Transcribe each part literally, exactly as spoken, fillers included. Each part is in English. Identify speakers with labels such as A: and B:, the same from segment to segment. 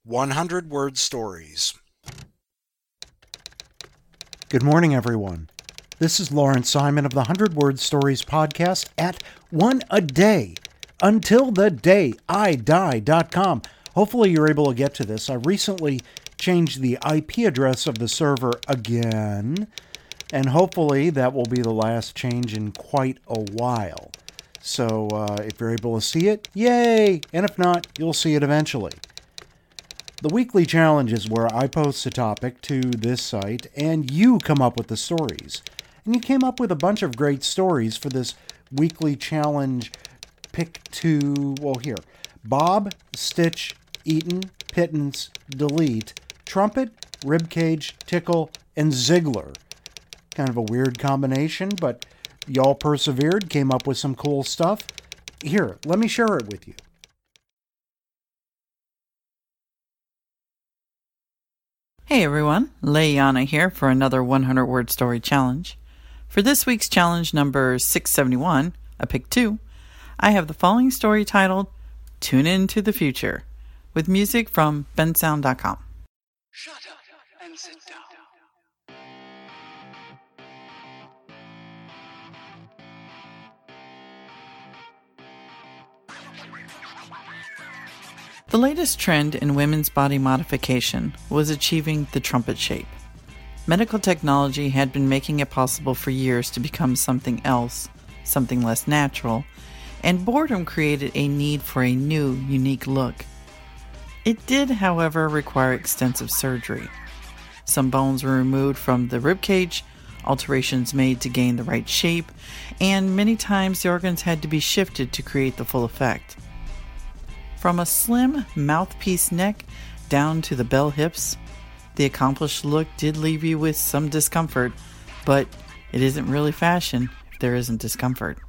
A: one hundred word stories.
B: Good morning, everyone. This is Lawrence Simon of the one hundred word stories podcast at one a day until the day I die dot com. Hopefully you're able to get to this. I recently changed the I P address of the server again, and hopefully that will be the last change in quite a while. So uh, if you're able to see it, yay! And if not, you'll see it eventually. The weekly challenge is where I post a topic to this site and you come up with the stories. And you came up with a bunch of great stories for this weekly challenge. Pick two, well here, Bob, Stitch, Eaton, Pittance, Delete, Trumpet, Ribcage, Tickle, and Ziggler. Kind of a weird combination, but y'all persevered, came up with some cool stuff. Here, let me share it with you.
C: Hey everyone, Leanna here for another one hundred word story challenge. For this week's challenge number six seventy-one, I picked two, I have the following story titled, Tune Into the Future, with music from bensound dot com.
D: Shut up and sit down.
C: The latest trend in women's body modification was achieving the trumpet shape. Medical technology had been making it possible for years to become something else, something less natural, and boredom created a need for a new, unique look. It did, however, require extensive surgery. Some bones were removed from the ribcage, alterations made to gain the right shape, and many times the organs had to be shifted to create the full effect. From a slim mouthpiece neck down to the bell hips, the accomplished look did leave you with some discomfort, but it isn't really fashion if there isn't discomfort.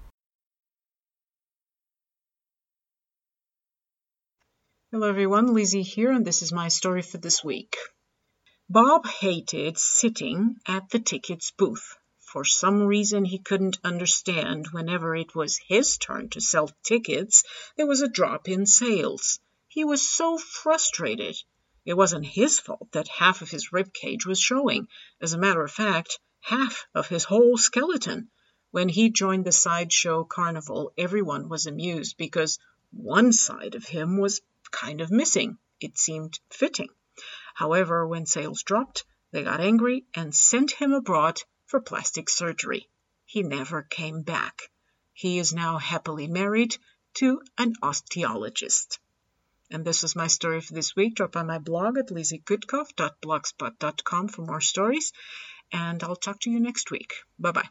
E: Hello everyone, Lizzie here, and this is my story for this week. Bob hated sitting at the tickets booth. For some reason he couldn't understand whenever it was his turn to sell tickets, there was a drop in sales. He was so frustrated. It wasn't his fault that half of his ribcage was showing. As a matter of fact, half of his whole skeleton. When he joined the sideshow carnival, everyone was amused because one side of him was kind of missing. It seemed fitting. However, when sales dropped, they got angry and sent him abroad for plastic surgery. He never came back. He is now happily married to an osteologist. And this is my story for this week. Drop by my blog at lizzie kutkoff dot blogspot dot com for more stories, and I'll talk to you next week. Bye-bye.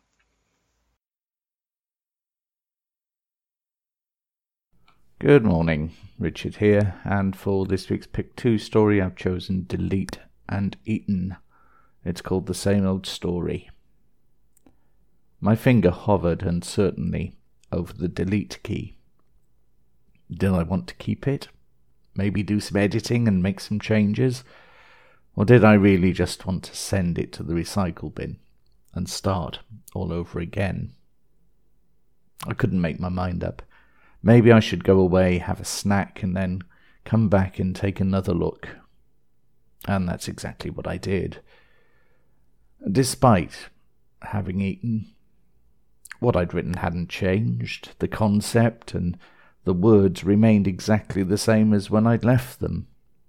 F: Good morning, Richard here, and for this week's Pick two story I've chosen Delete and Eaton. It's called The Same Old Story. My finger hovered uncertainly over the delete key. Did I want to keep it? Maybe do some editing and make some changes? Or did I really just want to send it to the recycle bin and start all over again? I couldn't make my mind up. Maybe I should go away, have a snack, and then come back and take another look. And that's exactly what I did. Despite having eaten, what I'd written hadn't changed. The concept and the words remained exactly the same as when I'd left them.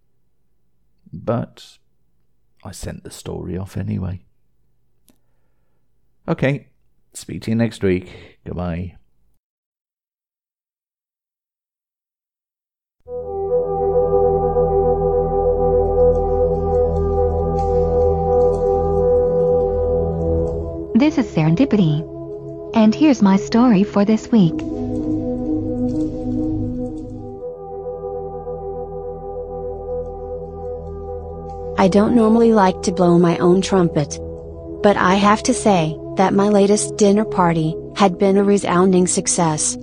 F: But I sent the story off anyway. Okay, speak to you next week. Goodbye.
G: This is Serendipity, and here's my story for this week.
H: I don't normally like to blow my own trumpet, but I have to say that my latest dinner party had been a resounding success.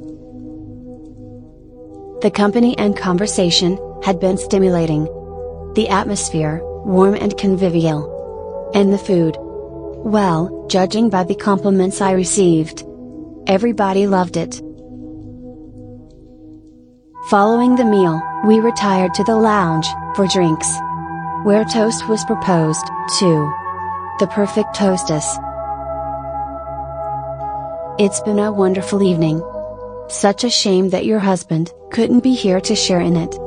H: The company and conversation had been stimulating, the atmosphere warm and convivial, and the food, well, judging by the compliments I received, everybody loved it. Following the meal, we retired to the lounge for drinks, where toast was proposed to the perfect toastess. It's been a wonderful evening. Such a shame that your husband couldn't be here to share in it.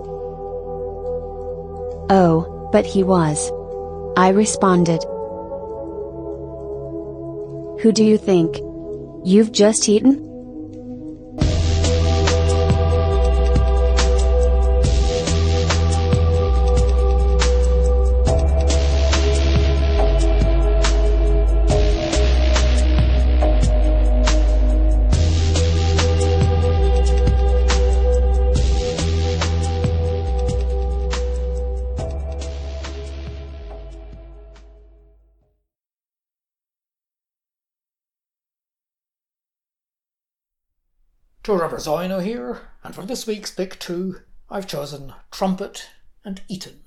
H: Oh, but he was. I responded. Who do you think you've just eaten?
I: Tour Rubberzino here, and for this week's Pick two, I've chosen Trumpet and Eaton.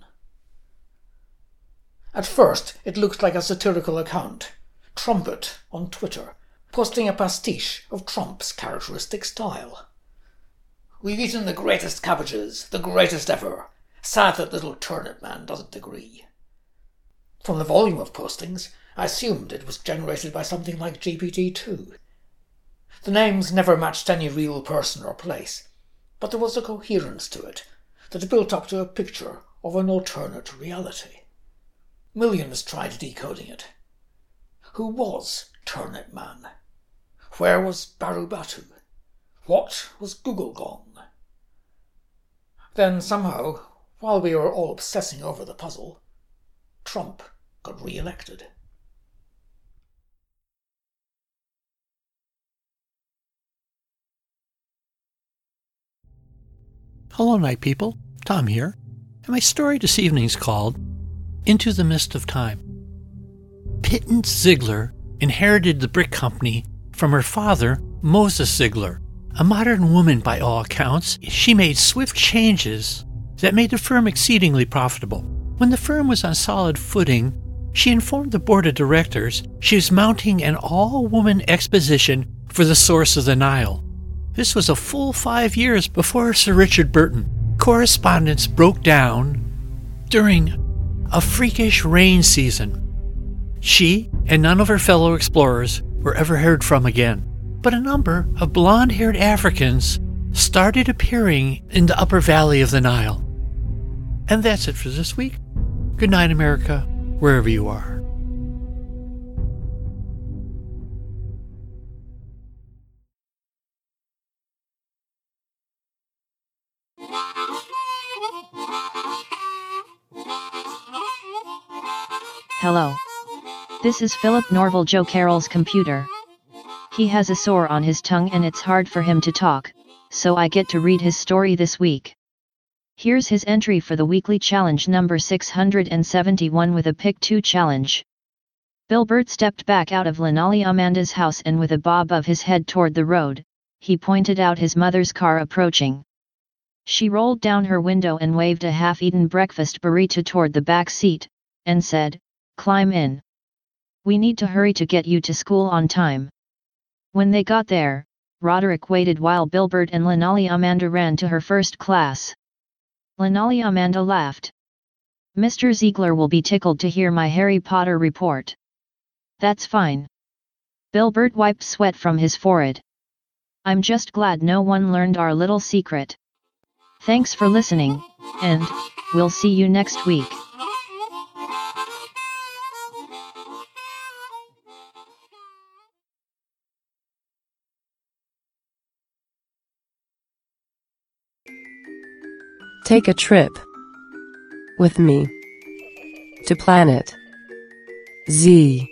I: At first, it looked like a satirical account, Trumpet on Twitter, posting a pastiche of Trump's characteristic style. We've eaten the greatest cabbages, the greatest ever. Sad that little turnip man doesn't agree. From the volume of postings, I assumed it was generated by something like G P T two. The names never matched any real person or place, but there was a coherence to it that built up to a picture of an alternate reality. Millions tried decoding it. Who was Turnip Man? Where was Barubatu? What was Google Gong? Then somehow, while we were all obsessing over the puzzle, Trump got re-elected.
J: Hello, night people. Tom here, and my story this evening is called Into the Mist of Time. Pittance Ziegler inherited the brick company from her father, Moses Ziegler. A modern woman by all accounts, she made swift changes that made the firm exceedingly profitable. When the firm was on solid footing, she informed the board of directors she was mounting an all-woman exposition for the source of the Nile. This was a full five years before Sir Richard Burton. Correspondence broke down during a freakish rain season. She and none of her fellow explorers were ever heard from again, but a number of blonde-haired Africans started appearing in the upper valley of the Nile. And that's it for this week. Good night, America, wherever you are.
K: Hello. This is Philip Norval Joe Carroll's computer. He has a sore on his tongue and it's hard for him to talk, so I get to read his story this week. Here's his entry for the weekly challenge number six hundred seventy-one with a Pick two challenge. Bilbert stepped back out of Lanali Amanda's house and with a bob of his head toward the road, he pointed out his mother's car approaching. She rolled down her window and waved a half-eaten breakfast burrito toward the back seat, and said, "Climb in. We need to hurry to get you to school on time." When they got there, Roderick waited while Bilbert and Lanali Amanda ran to her first class. Lanali Amanda laughed. "Mister Ziegler will be tickled to hear my Harry Potter report." "That's fine." Bilbert wiped sweat from his forehead. "I'm just glad no one learned our little secret." Thanks for listening, and we'll see you next week.
L: Take a trip with me to planet Z.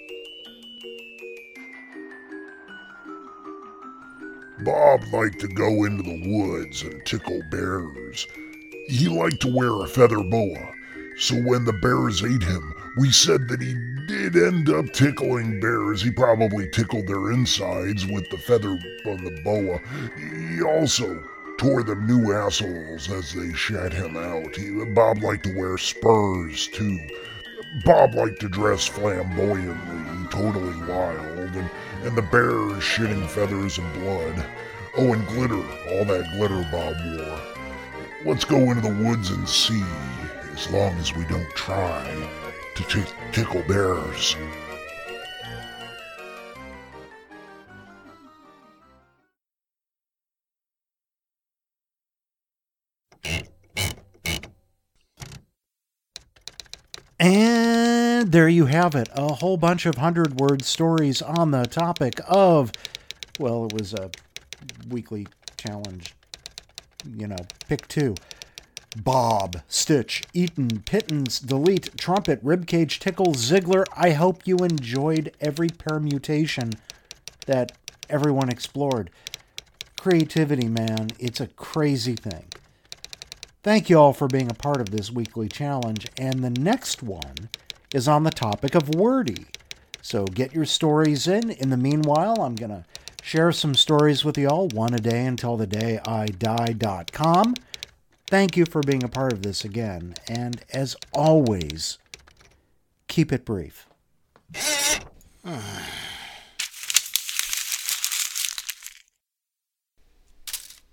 M: Bob liked to go into the woods and tickle bears. He liked to wear a feather boa, so when the bears ate him, we said that he did end up tickling bears. He probably tickled their insides with the feather on the boa. He also tore them new assholes as they shat him out. He, Bob liked to wear spurs, too. Bob liked to dress flamboyantly, totally wild, and, and the bears shitting feathers and blood. Oh, and glitter, all that glitter Bob wore. let's go into the woods and see, as long as we don't try to t- tickle bears.
B: And there you have it, a whole bunch of hundred-word stories on the topic of, well, it was a weekly challenge, you know, pick two. Bob, Stitch, Eaton, Pittance, Delete, Trumpet, Ribcage, Tickle, Ziggler. I hope you enjoyed every permutation that everyone explored. Creativity, man, it's a crazy thing. Thank you all for being a part of this weekly challenge, and the next one is on the topic of wordy. So get your stories in. In the meanwhile, I'm going to share some stories with you all, one a day until the day I die dot com. Thank you for being a part of this again, and as always, keep it brief.